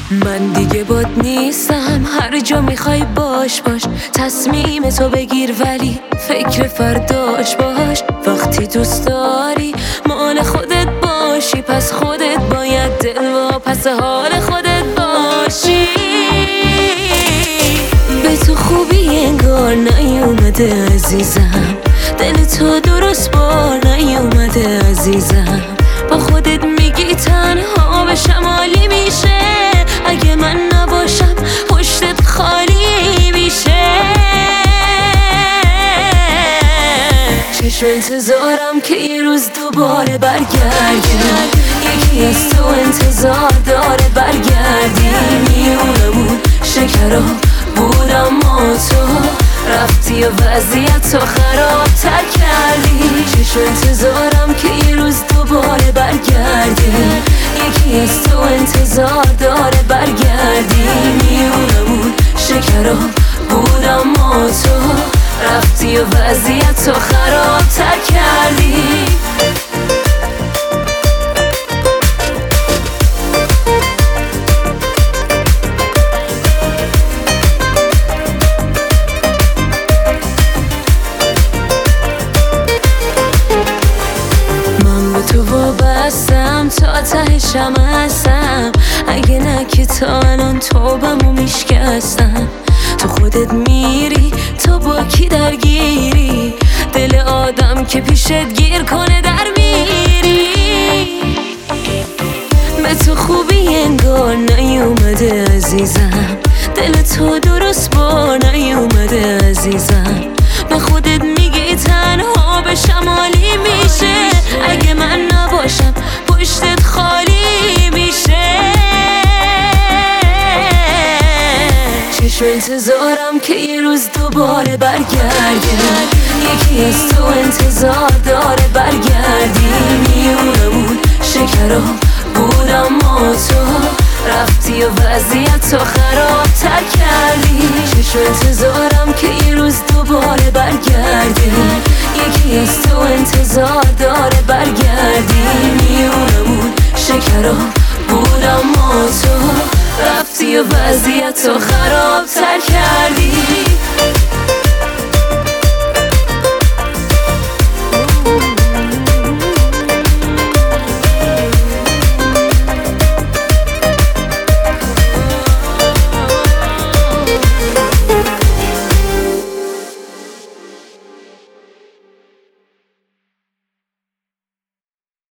من دیگه باد نیستم، هر جا میخوای باش تصمیم تو بگیر ولی فکر فرداش باش. وقتی دوست داری مال خودت باشی، پس خودت باید دل و پس حال خودت باشی. به تو خوبی انگار نیومده عزیزم، دل تو درست بار نیومده عزیزم. با خودت میگی تنها به شمالی میشه، اگه من نباشم پشتت خالی میشه. چشم انتظارم که یه روز دوباره برگردی، یکی از تو انتظار داره برگردی. میونمون شکرا بود اما تو رفتی و وضعیت تو خرابتر کردی. چشم انتظارم که یه روز دوباره برگردی، یکی از تو انتظار داره برگردی. میونمون شکرا بود اما تو رفتی و وضعیت تو خرابتر کردی. تو وابستم تا تهشم هستم، اگه نه که تا الان توبمو میشکستم. تو خودت میری تو با کی درگیری، دل آدم که پیشت گیر کنه در میری. به تو خوبی انگار نیومده عزیزم، دل تو درست بار نیومده عزیزم. به خودت میگی تنها به شمالی میشه، اگه من نباشم پشتت خالی میشه. چشم انتظارم که یه روز دوباره برگردی، یکی از تو انتظار داره برگردی. میونمون شکرا بود اما تو رفتی و وضعیت تو خرابتر کردی. چشم انتظارم که یه روز دوباره برگردی، یکی از تو انتظار داره برگردی. میونمون شکرا بود اما تو رفتی و وضعیت تو خرابتر کردی.